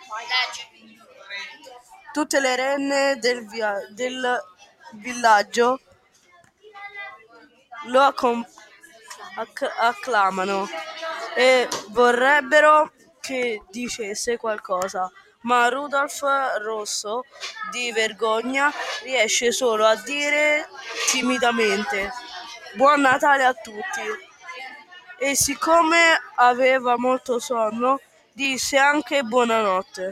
Tutte le renne del villaggio lo acclamano e vorrebbero che dicesse qualcosa, ma Rudolf rosso di vergogna riesce solo a dire timidamente Buon Natale a tutti e siccome aveva molto sonno disse anche buonanotte.